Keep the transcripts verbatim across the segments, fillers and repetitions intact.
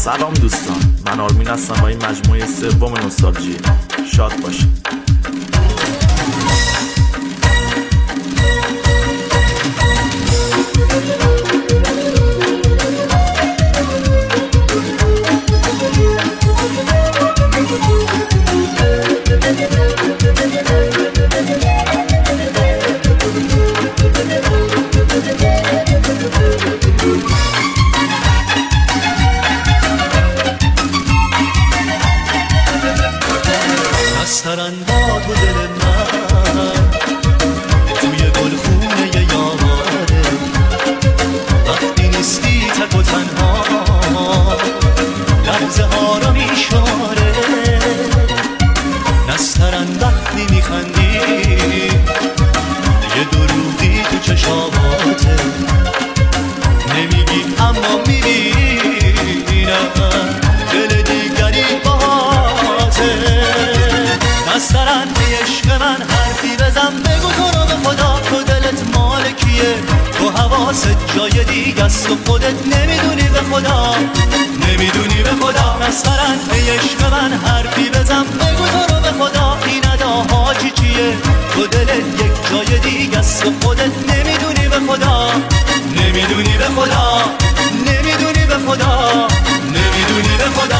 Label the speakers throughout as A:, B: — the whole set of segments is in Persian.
A: سلام دوستان، من آرمین هستم با این مجموعه سوم نوستالژی. شاد باشید.
B: سرنداد و دل من توی گلخونه یاره، وقتی نیستی تک و تنها لحظه ها رو میشاره. نسترن وقتی میخندی یه دروغی تو چشاماته، نمیگی اما میبینم دل دیگری باهاته. نسترن به عشق من حرفی بزن، بگو تو رو به خدا تو دلت مال کیه، تو حواست جای دیگه است و خودت نمیدونی به خدا، نمیدونی به خدا. نسترن به عشق من حرفی بزن، بگو تو رو به خدا این اداها چی چیه، تو دلت یک جای دیگه است و خودت نمیدونی به خدا، نمیدونی به خدا، نمیدونی به خدا، نمیدونی به خدا.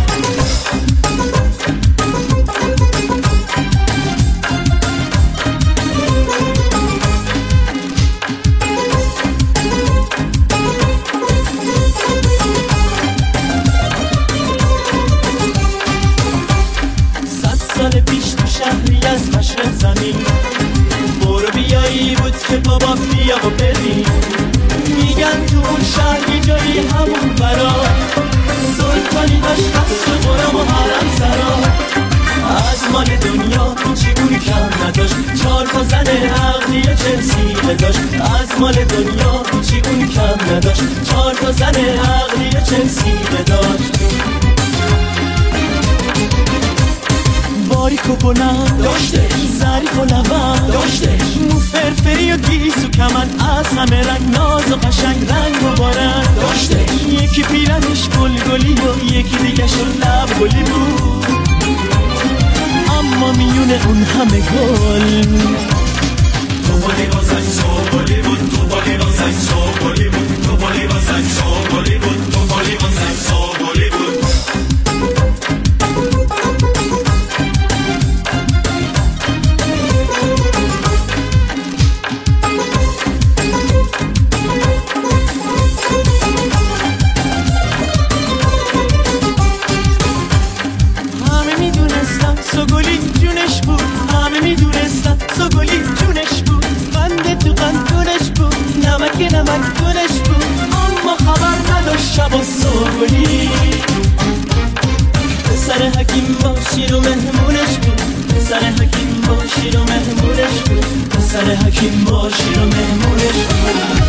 C: سال پیش تو شهری از مشرق زمین برو بیایی بود که بابا بیا و ببین، میگن تو اون شهری جایی همون برا سلطانی داشت قصد و قرم و حرم سرا، از مال دنیا چیگونی کم نداشت، چار تا زن عقلی چلسی داشت، از مال دنیا چیگونی کم نداشت، چار تا زن عقلی چلسی داشت. باریک و بلند داشته، ظریف و لبند داشته، مو فرفری و گیس و کمن، از همه رنگ ناز و قشنگ رنگ و بارند داشته. یکی پیرنش گل گلی و یکی دیگه شد لب گلی بود، اما میونه اون همه گل تو بالی واسه سو گلی بود، تو بالی واسه سو گلی بود، تو بالی واسه سو گلی بود، تو بالی واسه سو گلی بود. سوگلی جونش بود، همه میدونستن سوگلی جونش بود، قند تو قندونش بود، نمک نمک دونش بود، اما خبر نداشت شب و سوگلی. پسر حکیم با شیر و مهمونش بود، پسر حکیم با شیر و مهمونش بود، پسر حکیم با شیر و مهمونش بود.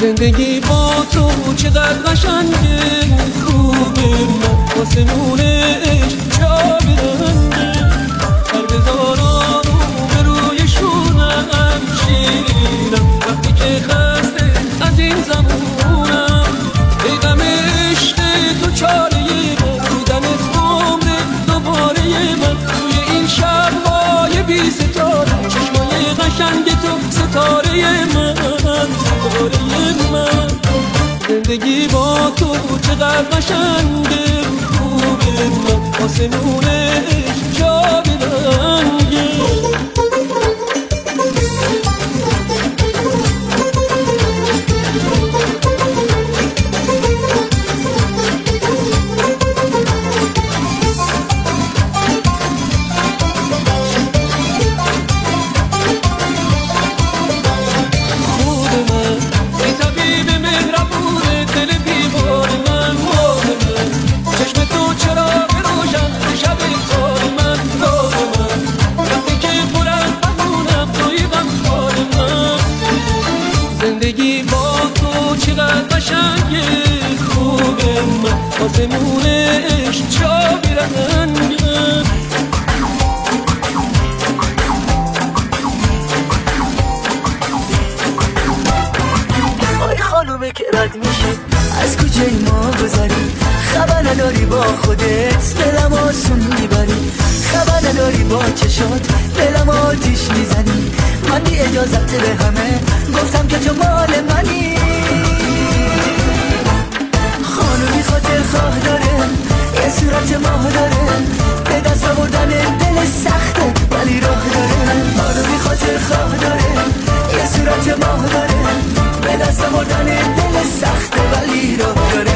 C: زندگی با تو چقدر قشنگه، خوبه من آسمونش جا برنده، سر بذارم رو به روی شونم شیرینم، وقتی که خسته از این زمونم، ای غم عشق تو چاره من، بودنت عمر دوباره من، توی این شب‌های بی ستاره، چشمای قشنگ تو ستاره من، ستاره من. زندگی با تو چقدر قشنگه، خوبه من آسمونش جا برنگه. زندگی با تو چقدر قشنگه، خوبه من آسمونش جا برنگه.
D: آی خانومه که رد میشه از کجای ما گذری، خبر نداری با خودت دلم آسون میبری، خبر نداری با چشات دلم آتیش میزنی، من بی اجازت به همه گفتم که تو مال منی. خانومی خاطر خواه داره، یه صورت ماه داره، به دست آوردن دل سخته ولی راه داره. خانومی خاطر خواه داره، یه صورت ماه داره، به دست آوردن دل سخته ولی راه داره.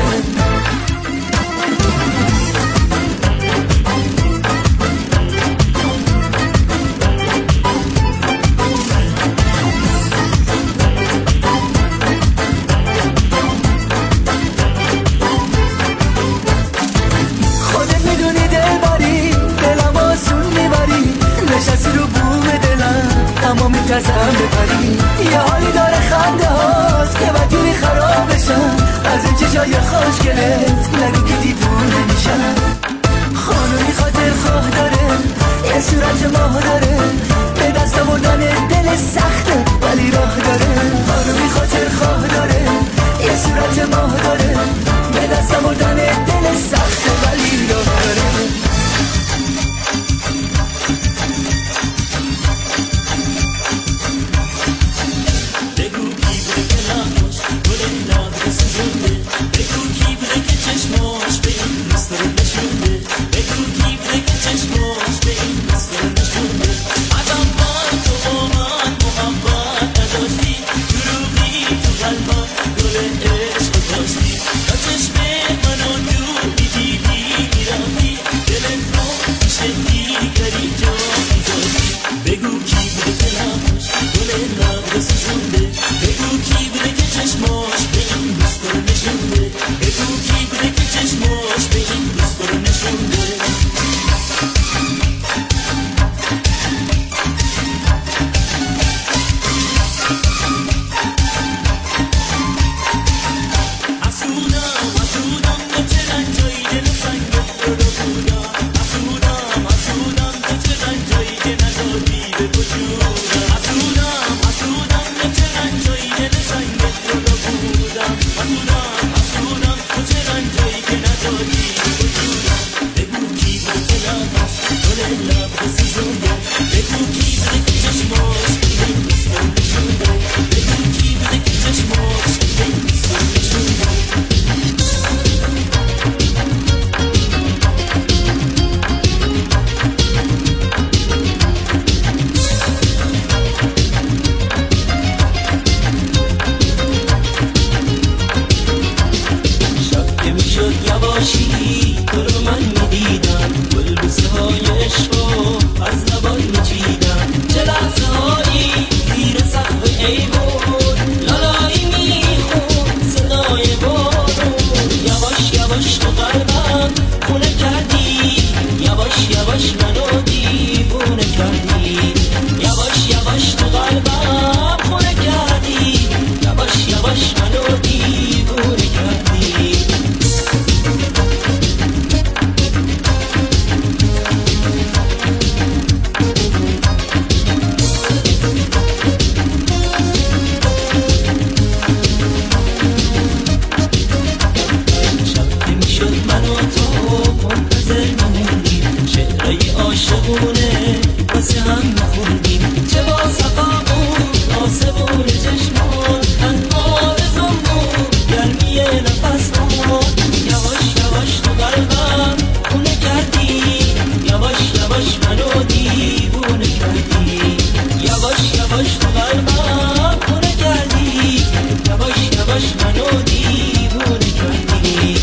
D: نشستی رو بوم دلم اما میترسم بپری، یه حالی داره خنده هاست که بدونی خراب بشم از این چشای خوشگلت، نگو که دیوونه میشم. خانومی خاطر خواه داره، یه صورت ماه داره، به دست آوردن دل سخته ولی راه داره. خانومی خاطر خواه داره، یه صورت ماه داره، به دست آوردن دل سخته ولی راه داره.
C: Thank you. عشقاش منو دیوونه کردی.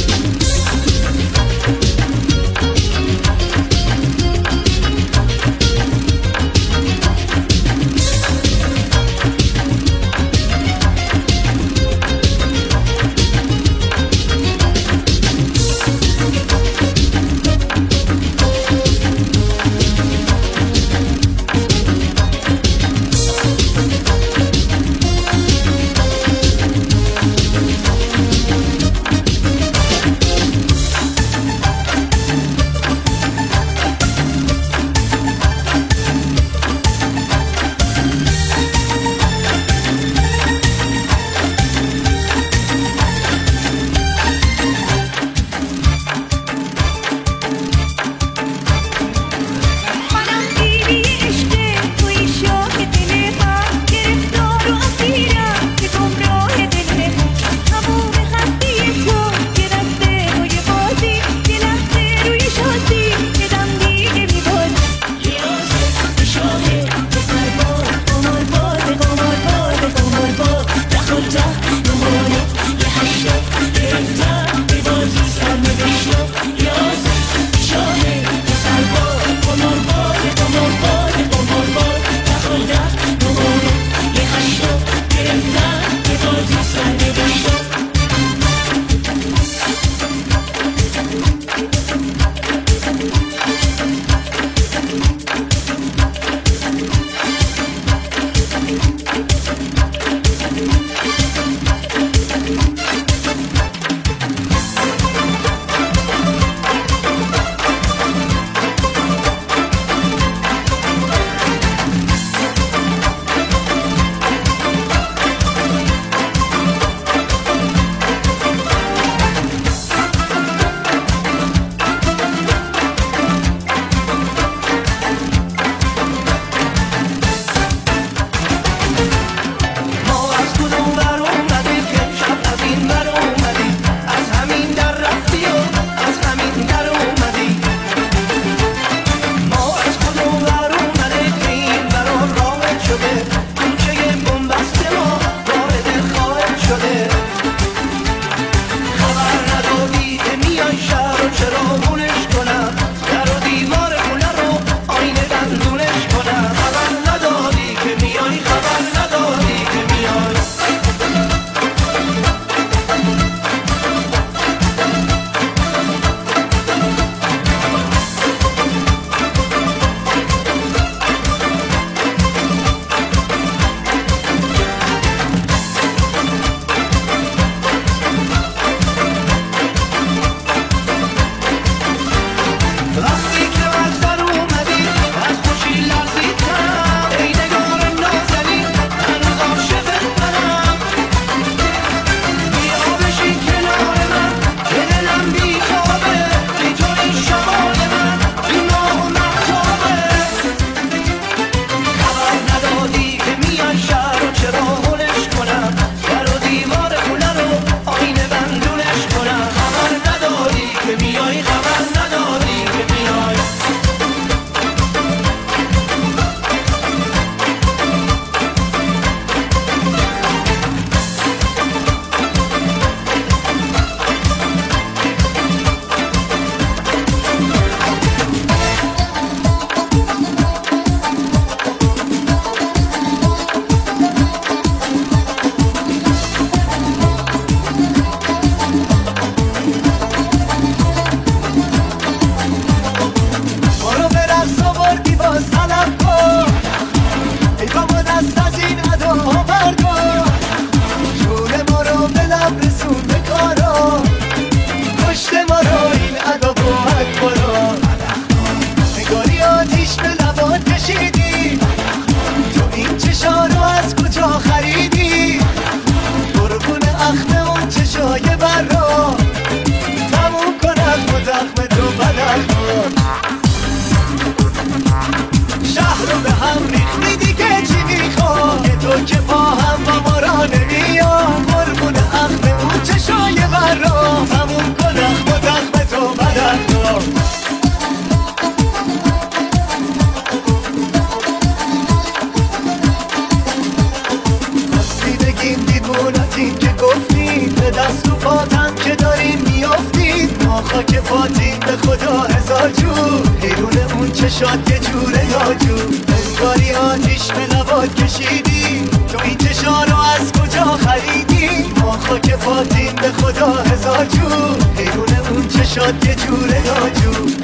D: رسیدگیم دیوونتیم که گفتی
B: دست و پاتم که داریم میافتیم ما خاک پاتیم به خدا هزار جور حیرون اون چشات یه جوره ناجور انگاری آتیش به لبات کشیدیم تو این چشا رو از کجا خریدیم ما خاک پاتیم به خدا هزار جور حیرون اون چشات یه جوره ناجور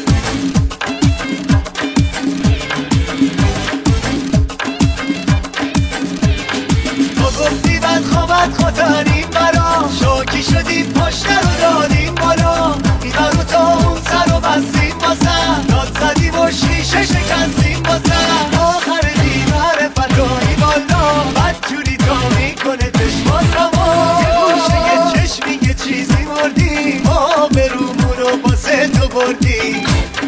B: گفتی بد خوابت خطریم برا شاکی شدیم پشت رو دادیم بالا بیبرو تا اون سر رو بستیم باسم داد زدیم و شیشه شکستیم باسم آخر دیوار فتایی بالا بد جوری تا میکنه چشمات را ما یه گوشه یه چشمی یه چیزی مردیم ما به رومون رو باسه تو بردیم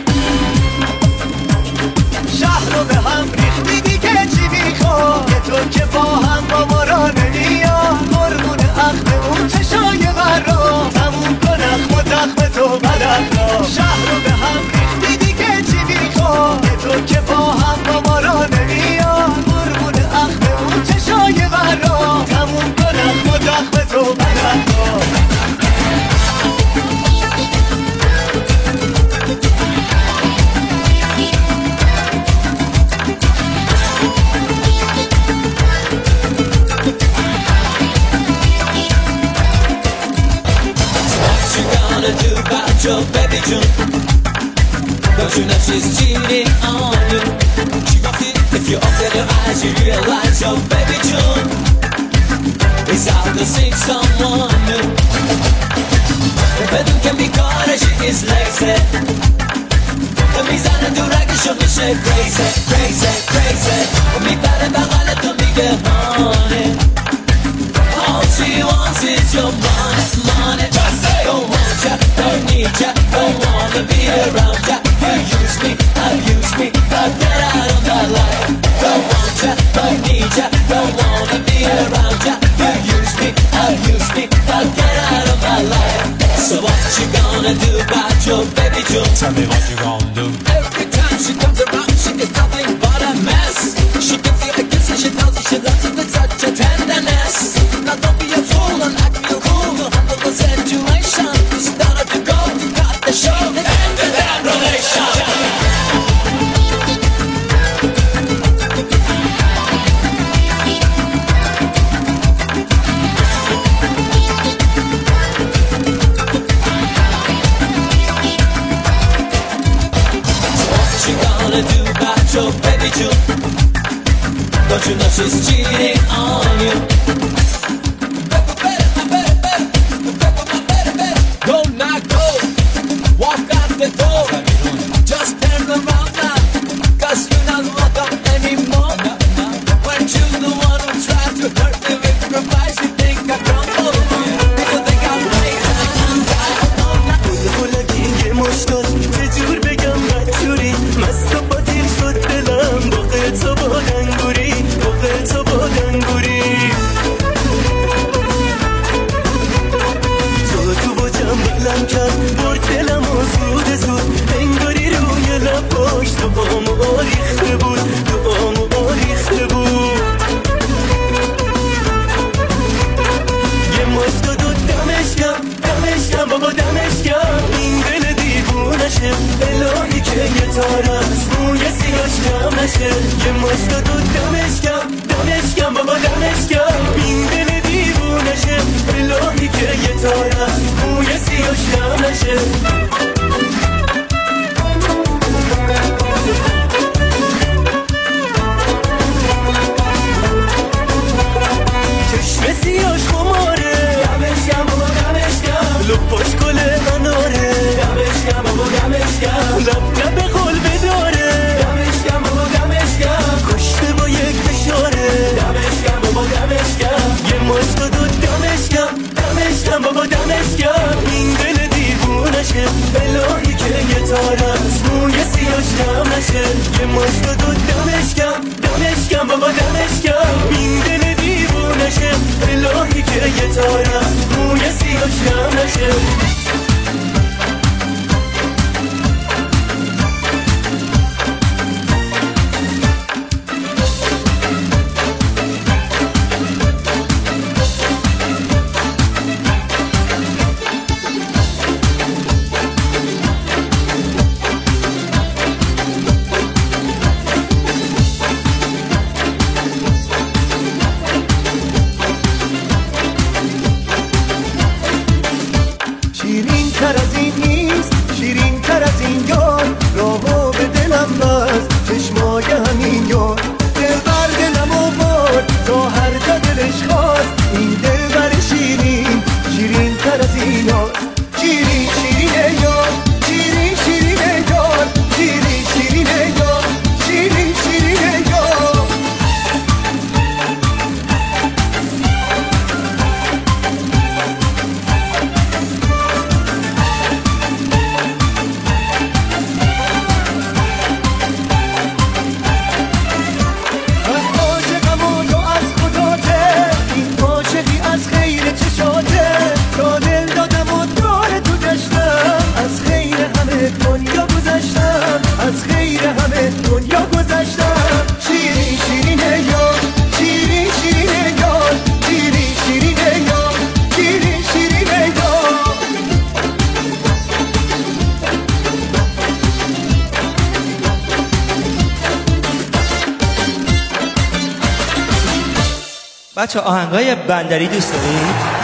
B: شهر رو به هم ریختی دیگه چی میخواد یه تو که با هم با ما را نمیاد قربون اخممون چشای برا تموم کن اخم و تخم تو بدن را شهر رو به هم ریختی دیگه چی میخواد یه تو که با هم با ما را نمیاد قربون اخممون چشای برا تموم کن اخم و تخم تو بدن را
C: Do about your baby June? Don't you know she's cheating on you? She got it. If you open your eyes, you realize your baby June is out to see someone new. The bedroom can be caught as she is lazy. The mizan and durag show me she crazy, crazy, crazy. Me bad and bad and to me get honey. All she wants is your money, money. Just say, don't want ya, don't need ya, don't wanna be around ya. You use me, abuse me, but get out of my life. Don't want ya, don't need ya, don't wanna be around ya. You use me, abuse me, but get out of my life. So what you gonna do about your baby June?
E: Tell me what you gonna do.
C: Every time she comes around, she is nothing but a mess. She gives you a kiss and she tells you she loves you with such a tenderness. Now don't be a fool and act real cool to handle the situation. You started to go, you got the show, and ended that relation. What you gonna do about your baby June? Don't you know she's cheating on you? Go now, go. Walk out the door. Just turn around now, cause you're not welcome anymore. Weren't you the one who tried to hurt me with advice? You think I crumble? People think I'm late and I'm tired.
D: بوده بلگی مشکل چجور بگم بدجوری مست با دیر شد دلم باقی تو با دنگوری باقی تو با دنگوری تو تو با جم بلم کرد برد دلم و زود زود انگاری روی لب پاشت تو آمو آریخته بود تو آمو آریخته بود یه مشت دو دمش کم دمش کم بابا دمش کم این دل دیوونشه الهی که یه تار از موی سیاش کم نشه یه مشت دو دمش کم دمش کم بابا دمش کم این دل دیوونشه الهی که یه تار از موی سیاش کم نشه چشم سیاش خماره دمش کم بابا دمش کم لپاش گل اناره دمش کم بابا دمش کم لب لب قول بداره دمش کم بابا دمش کم کشته با یک فشاره دمش کم بابا دمش کم یه مشت دو دمش کم دمش کم بابا دمش کم این دل دیوونشه الهی که یه تار از موی سیاش کم نشه یه مشت دو دمش کم دمش کم بابا دمش کم این دل دیوونشه الهی که یه تار از موی سیاش کم نشه
E: بچه آهنگای بندری دوست دارید؟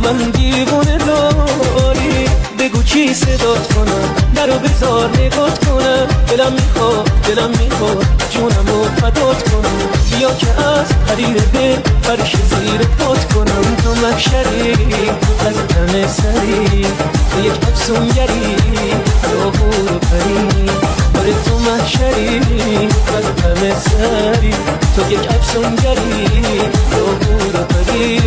C: من دیوونه داری بگو کی صدات کنم درو بذار نگات کنم دلم میخواد دلم میخواد جونمو فدات کنم بیا که از حریر دل فرش زیر پات کنم تو محشری از همه سری تو یک افسونگری تو بور و پری آره تو محشری از همه سری تو یک افسونگری تو بور و پری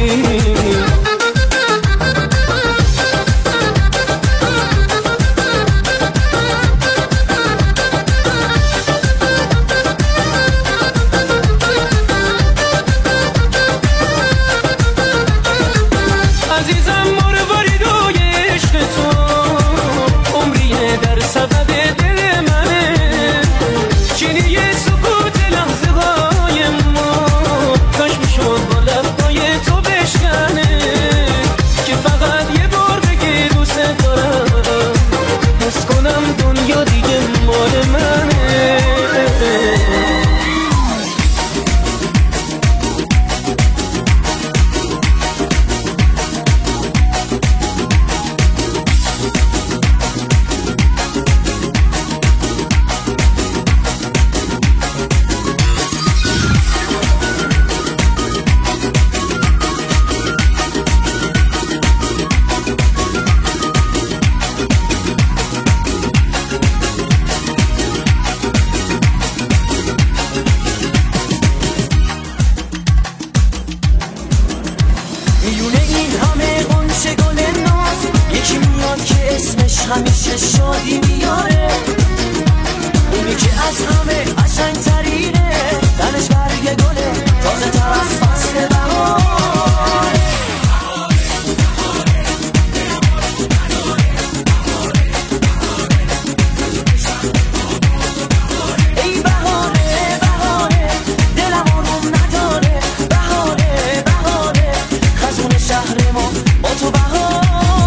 D: همیشه شادی میاره اونی که از همه قشنگ ترینه تنش برگ گله تازه تر از فصل بهار ای بهاره بهاره دلم آروم نداره بهاره بهاره خزون شهر ما با تو بهاره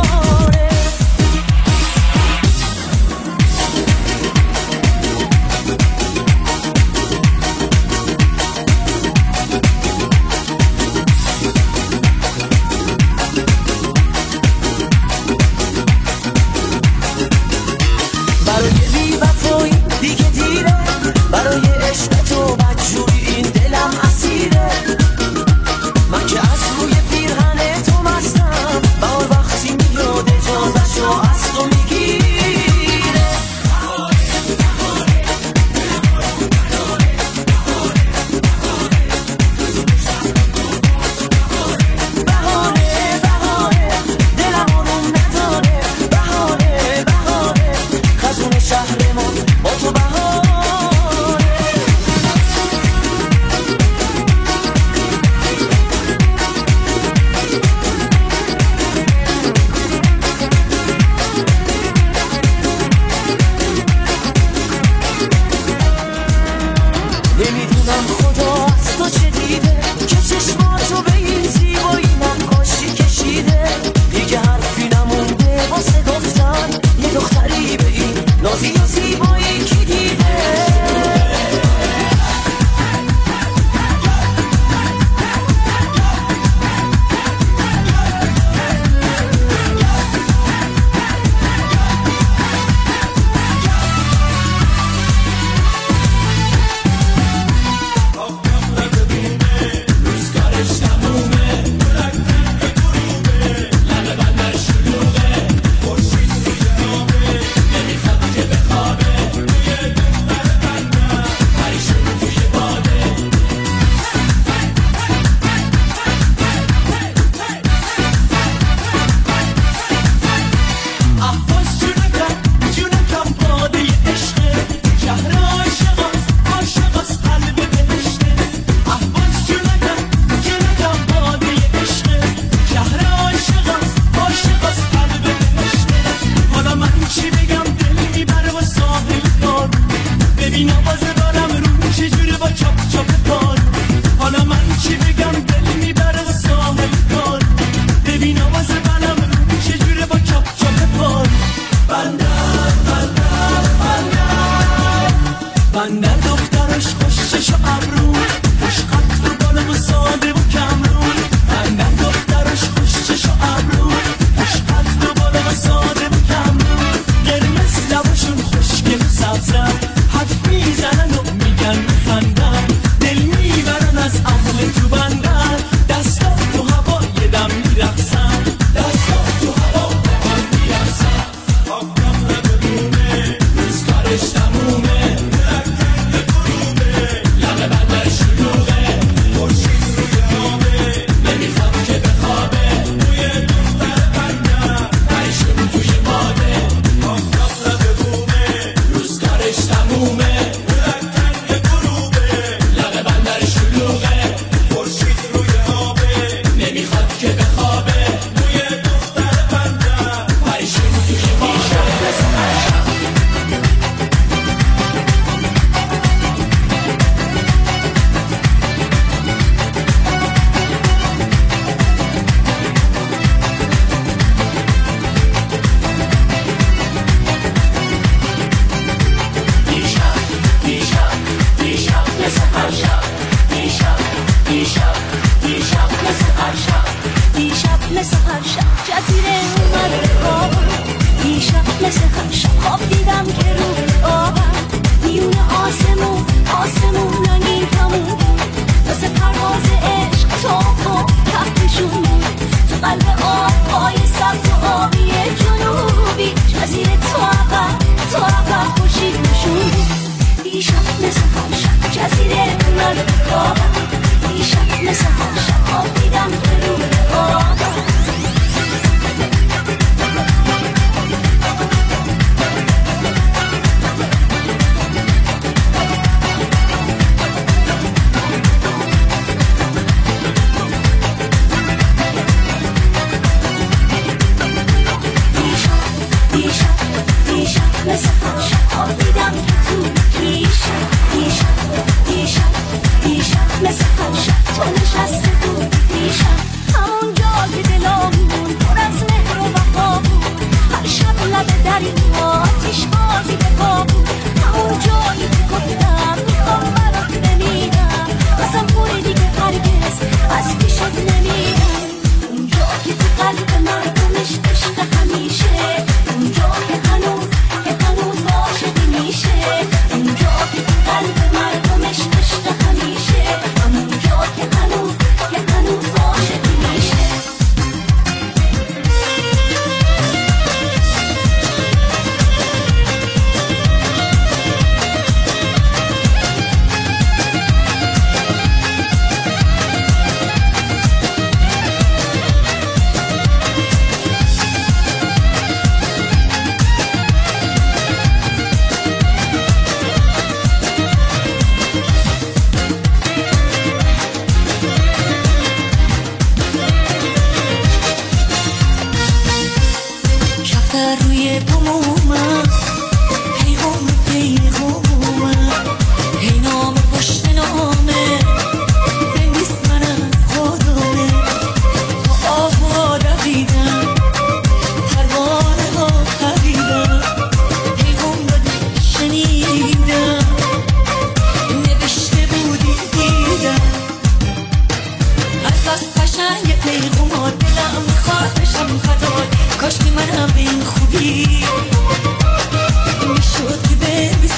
D: بندر دخترش خوشش و ابرو خوش خط و بالا و ساده و کمرون بندر دخترش خوشش و ابرو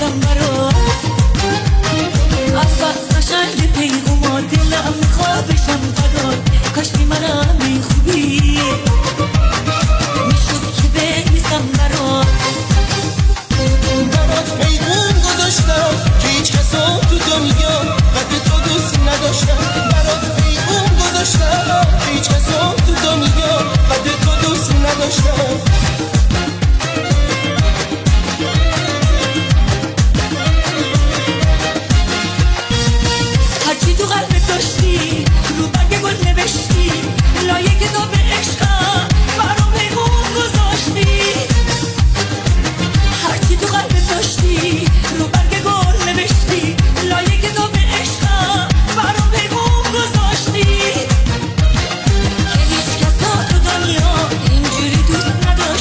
F: می‌نویسم برات از بس قشنگ پیغوما دلم می‌خواد بشم فدات کاشکی منم این خوبی میشد که بنویسم برات
C: برات پیغون گذاشتم که هیچ کسا تو دنیا قد تو دوست نداشتم برات پیغون گذاشتم که هیچ کسا تو دنیا قد تو دوست نداشتم
F: هرچی تو قلبت داشتی رو برگ گل نوشتی لایه کتاب عشقم برام پیغون گذاشتی هرچی تو قلبت داشتی رو برگ گل نوشتی لایه کتاب عشقم برام پیغون گذاشتی که هیچ کس تو دنیا اینجوری دوست نداشت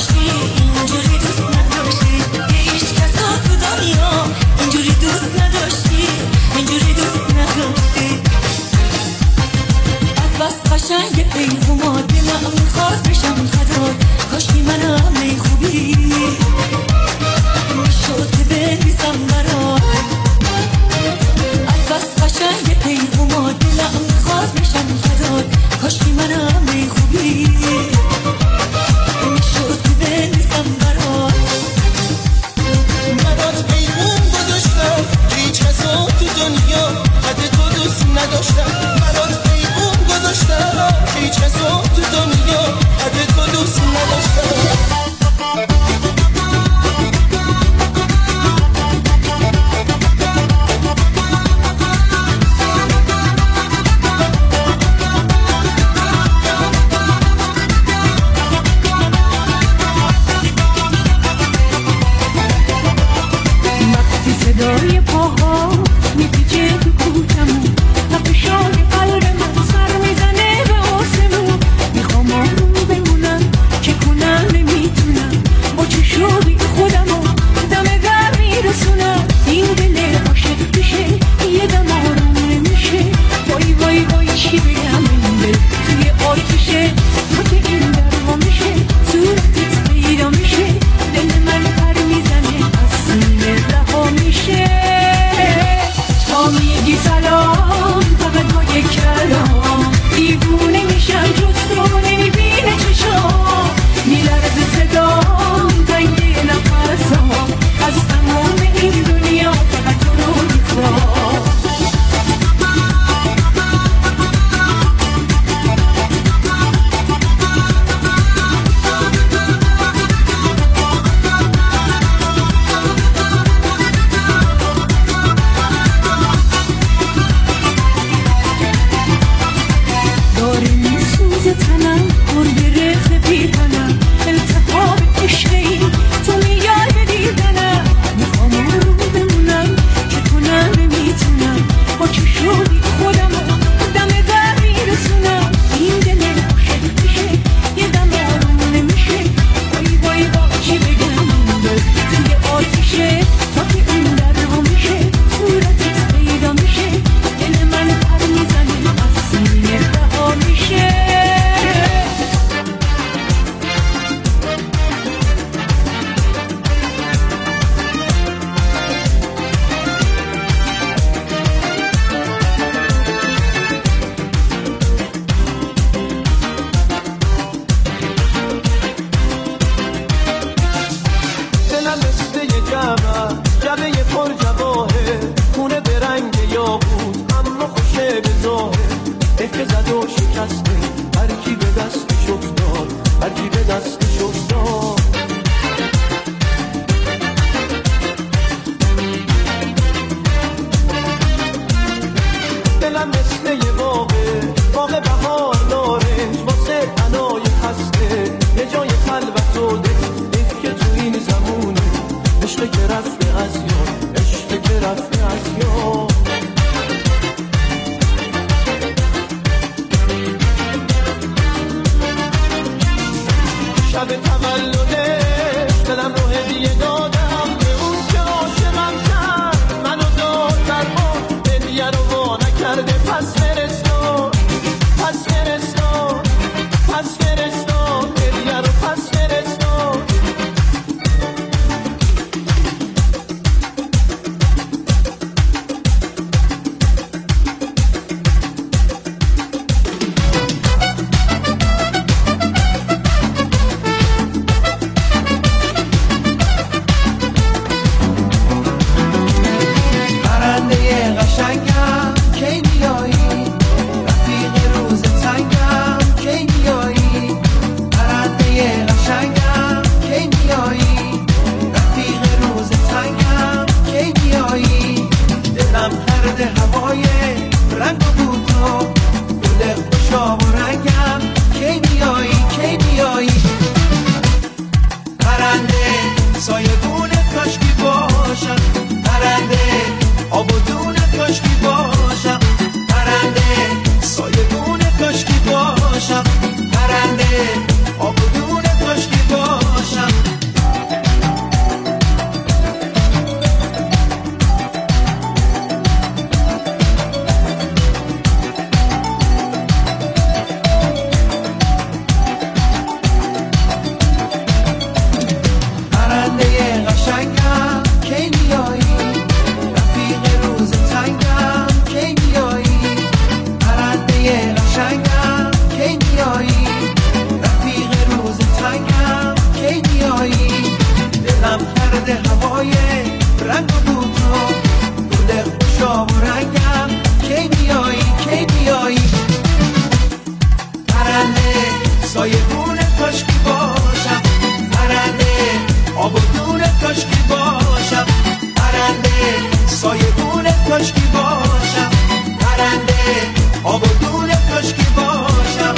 G: کاشکی باشم، پرنده آبادون کاشکی باشم.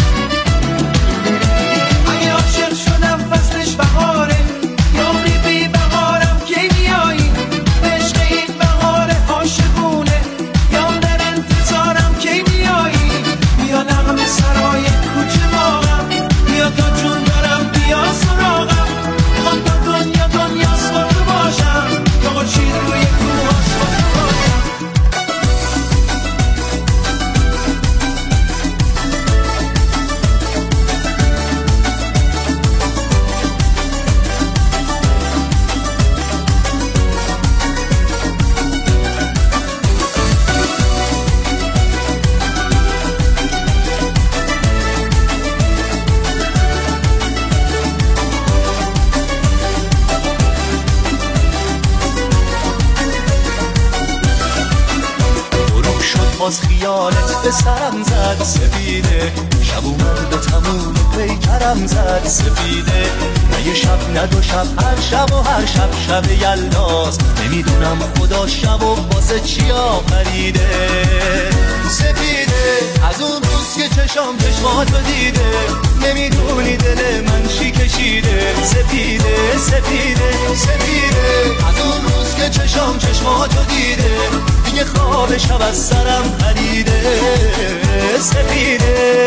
G: اگه عاشق شدم فصلش بهاره، یاری بی بهارم کی میایی؟ عشق این بهار عاشقونه، یا در انتظارم کی میایی؟ بیا نغمه سرای کوچه باغم، بیا تا جون دارم بیا سراغم. میخوام تا دنیا دنیا سخت باشم، تا خورشید روی کوه سخت باشم.
B: باز خیالت به سرم زد سفیده، شب اومد به تموم پیکرم زد سفیده. نه یه شب نه دو شب، هر شب و هر شب شب یلداست. نمیدونم خدا شب و واسه چی آفریده سفیده. از اون روز که چشام چشماتو دیده، نمیدونی دل من چی کشیده سفیده سفیده سفیده. از اون روز که چشام چشماتو دیده، دیگه خواب شب از سرم پریده سفیده.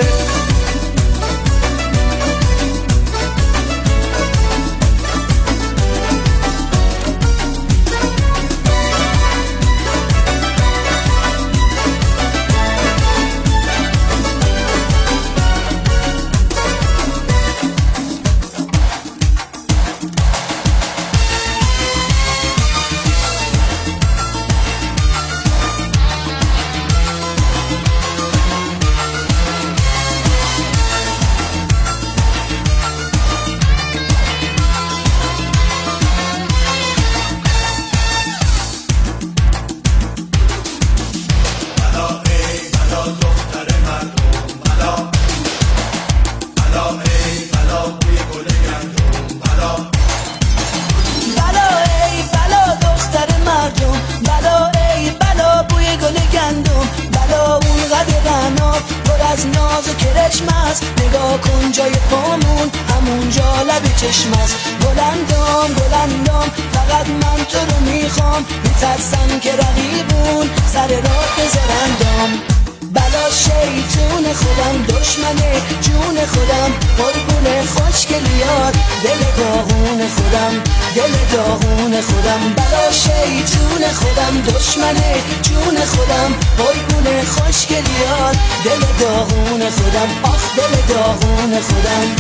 D: نگاه کن جای پامون همونجا لب چشم است. بلندم بلندم فقط من تو رو میخوام، میترسم که رقیبون سر راه بذارندم. بلا شیطون خودم، دشمن جون خودم، قربون خوشگلیات دل داغون خودم، دل داغون خودم. بلا شیطون خودم، دشمن جون خودم، قربون خوشگلیات دل داغون خودم، آخ دل داغون خودم.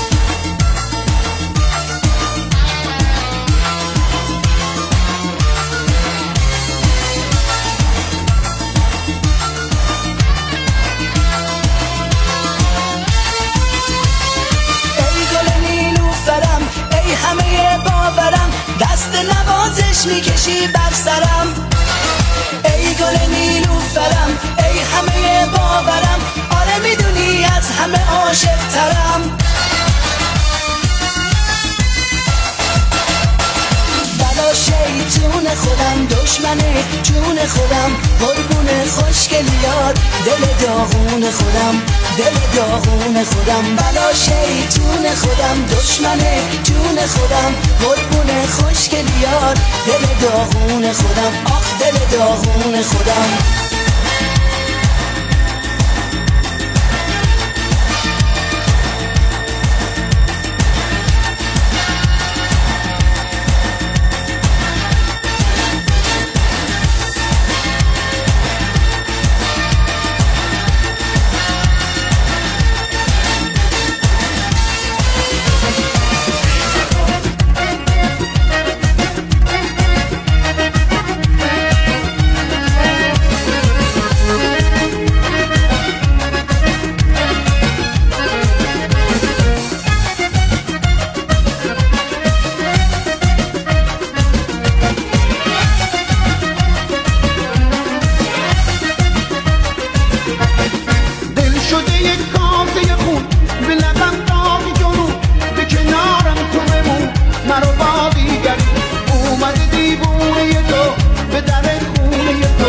D: همه باورم دست نوازش میکشی بر سرم. ای گل نیلوفرم، ای همه باورم، آره میدونی از همه عاشق ترم. بلا شیطون خودم، دشمن جون خودم، قربون خوشگلیات دل داغون خودم، دل داغون خودم. بلا شیطون خودم، دشمن جون خودم، قربون خوشگلیات دل داغون خودم، آخ دل داغون خودم.
H: مرو با دیگری اومده دیوونه تو به در خونه تو.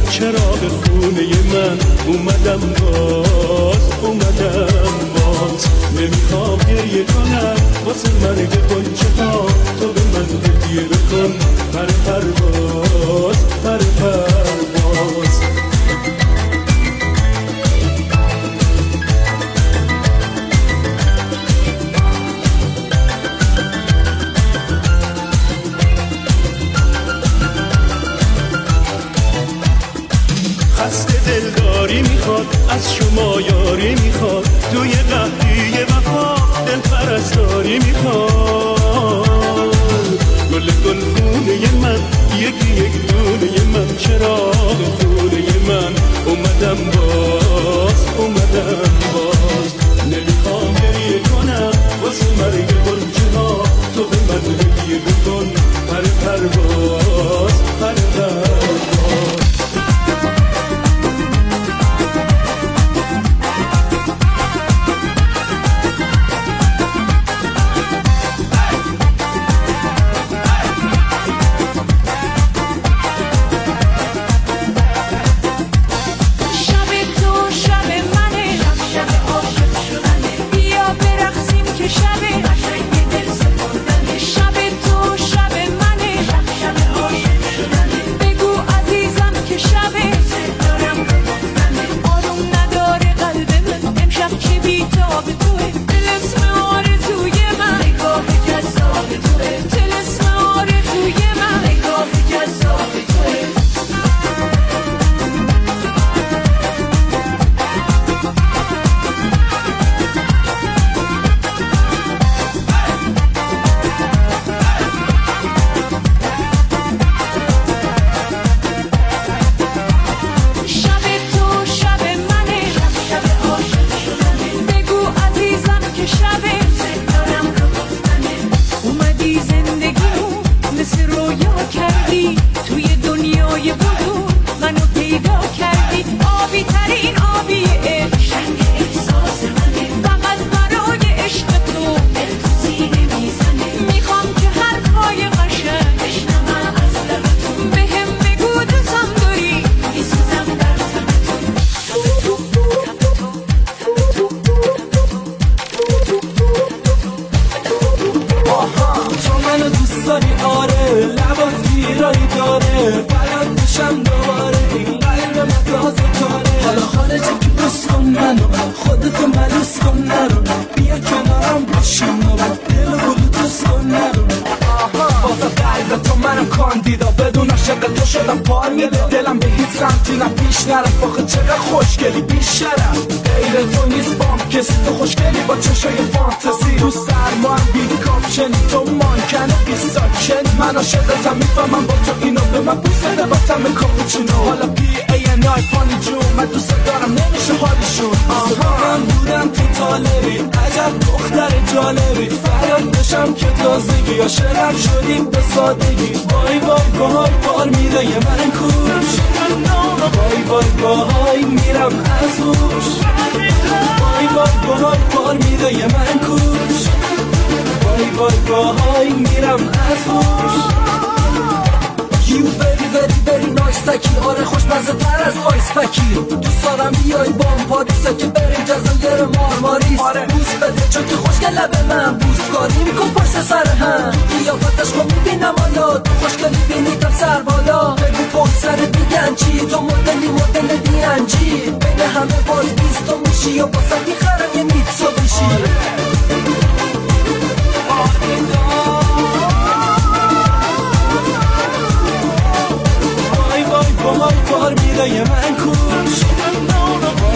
B: چراغ خونه من اومدم باز اومدم باز نمیخوام گریه کنم واسه مرگ قنچه ها تو به من هدیه بکن پر پرواز پر پرواز خسته دلداری میخواد از شما یاری میخواد توی قهری وفا دل پرستاری میخواد گل گل خونه من یکی یک دونه من چراغ خونه من اومدم باز اومدم باز نمیخوام گریه کنم واسه مرگ گنجه ها تو به من هدیه بکن پر پرواز پر پرواز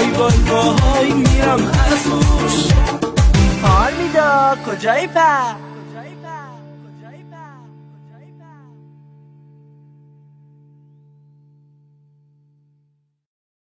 D: کجایی پس؟